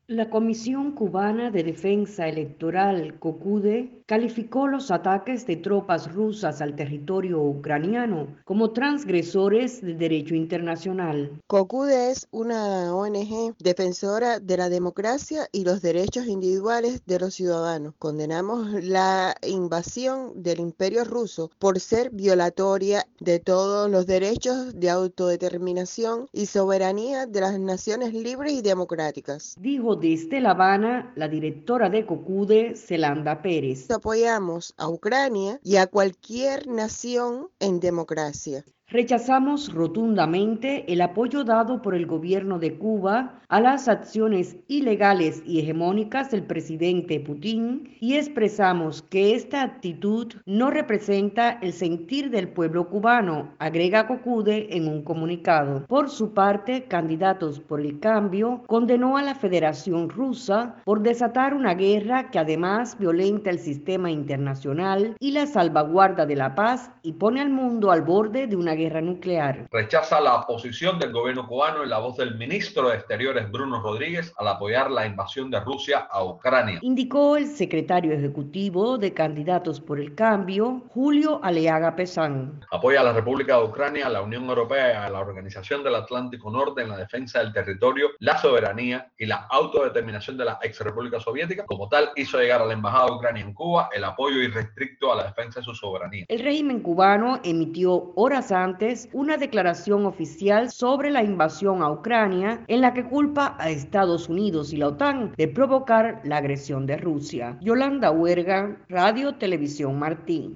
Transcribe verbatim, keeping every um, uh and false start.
La Comisión Cubana de Defensa Electoral, COCUDE, calificó los ataques de tropas rusas al territorio ucraniano como transgresores del derecho internacional. COCUDE es una O N G defensora de la democracia y los derechos individuales de los ciudadanos. Condenamos la invasión del Imperio ruso por ser violatoria de todos los derechos de autodeterminación y soberanía de las naciones libres y democráticas. Dijo desde La Habana la directora de COCUDE, Zelanda Pérez. Apoyamos a Ucrania y a cualquier nación en democracia. Rechazamos rotundamente el apoyo dado por el gobierno de Cuba a las acciones ilegales y hegemónicas del presidente Putin y expresamos que esta actitud no representa el sentir del pueblo cubano, agrega COCUDE en un comunicado. Por su parte, Candidatos por el Cambio condenó a la Federación Rusa por desatar una guerra que además violenta el sistema internacional y la salvaguarda de la paz y pone al mundo al borde de una guerra nuclear. Rechaza la posición del gobierno cubano en la voz del ministro de Exteriores Bruno Rodríguez al apoyar la invasión de Rusia a Ucrania. Indicó el secretario ejecutivo de Candidatos por el Cambio, Julio Aleaga Pesán. Apoya a la República de Ucrania, a la Unión Europea y a la Organización del Atlántico Norte en la defensa del territorio, la soberanía y la autodeterminación de la ex República Soviética. Como tal, hizo llegar a la Embajada de Ucrania en Cuba el apoyo irrestricto a la defensa de su soberanía. El régimen cubano emitió horas antes una declaración oficial sobre la invasión a Ucrania en la que culpa a Estados Unidos y la OTAN de provocar la agresión de Rusia. Yolanda Huerga, Radio Televisión Martín.